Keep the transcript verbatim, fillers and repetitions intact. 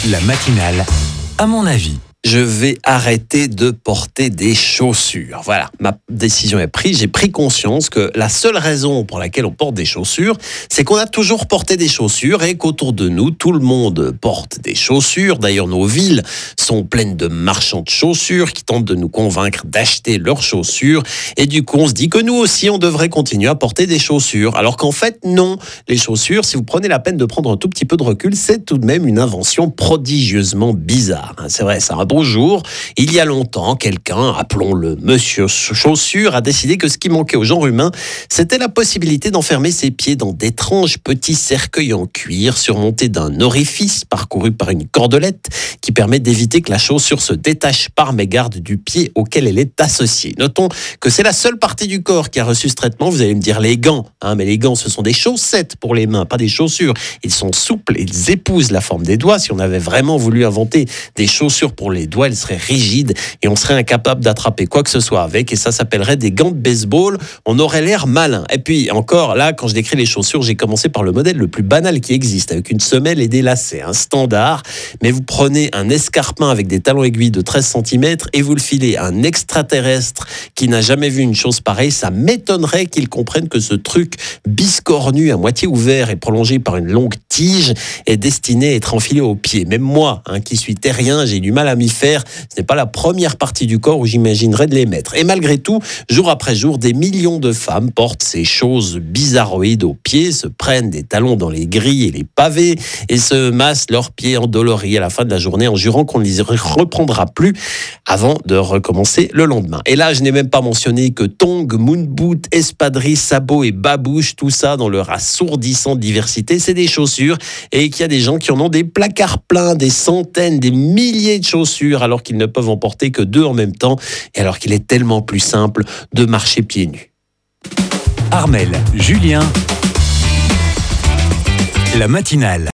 La matinale, à mon avis. Je vais arrêter de porter des chaussures. Voilà, ma décision est prise. J'ai pris conscience que la seule raison pour laquelle on porte des chaussures, c'est qu'on a toujours porté des chaussures et qu'autour de nous, tout le monde porte des chaussures. D'ailleurs, nos villes sont pleines de marchands de chaussures qui tentent de nous convaincre d'acheter leurs chaussures. Et du coup, on se dit que nous aussi, on devrait continuer à porter des chaussures. Alors qu'en fait, non. Les chaussures, si vous prenez la peine de prendre un tout petit peu de recul, c'est tout de même une invention prodigieusement bizarre. C'est vrai, ça a beau jour, il y a longtemps, quelqu'un, appelons-le Monsieur Chaussure, a décidé que ce qui manquait au genre humain, c'était la possibilité d'enfermer ses pieds dans d'étranges petits cercueils en cuir surmontés d'un orifice parcouru par une cordelette qui permet d'éviter que la chaussure se détache par mégarde du pied auquel elle est associée. Notons que c'est la seule partie du corps qui a reçu ce traitement. Vous allez me dire les gants, hein, mais les gants, ce sont des chaussettes pour les mains, pas des chaussures. Ils sont souples, ils épousent la forme des doigts. Si on avait vraiment voulu inventer des chaussures pour les doigts, elles seraient rigides et on serait incapable d'attraper quoi que ce soit avec, et ça s'appellerait des gants de baseball. On aurait l'air malin. Et puis encore, là, quand je décris les chaussures, j'ai commencé par le modèle le plus banal qui existe, avec une semelle et des lacets, un standard. Mais vous prenez un escarpin avec des talons aiguilles de treize centimètres et vous le filez à un extraterrestre qui n'a jamais vu une chose pareille, ça m'étonnerait qu'il comprenne que ce truc biscornu à moitié ouvert et prolongé par une longue tige est destiné à être enfilé aux pieds. Même moi, hein, qui suis terrien, j'ai du mal à m'y faire. Ce n'est pas la première partie du corps où j'imaginerais de les mettre. Et malgré tout, jour après jour, des millions de femmes portent ces choses bizarroïdes aux pieds, se prennent des talons dans les grilles et les pavés et se massent leurs pieds endoloris à la fin de la journée en jurant qu'on ne les reprendra plus avant de recommencer le lendemain. Et là, je n'ai même pas mentionné que tongs, moon boot, espadrilles, sabots et babouches, tout ça dans leur assourdissante diversité, c'est des chaussures, et qu'il y a des gens qui en ont des placards pleins, des centaines, des milliers de chaussures alors qu'ils ne peuvent en porter que deux en même temps et alors qu'il est tellement plus simple de marcher pieds nus. Armelle, Julien, la matinale.